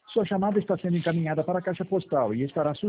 Sua chamada está sendo encaminhada para a caixa postal e estará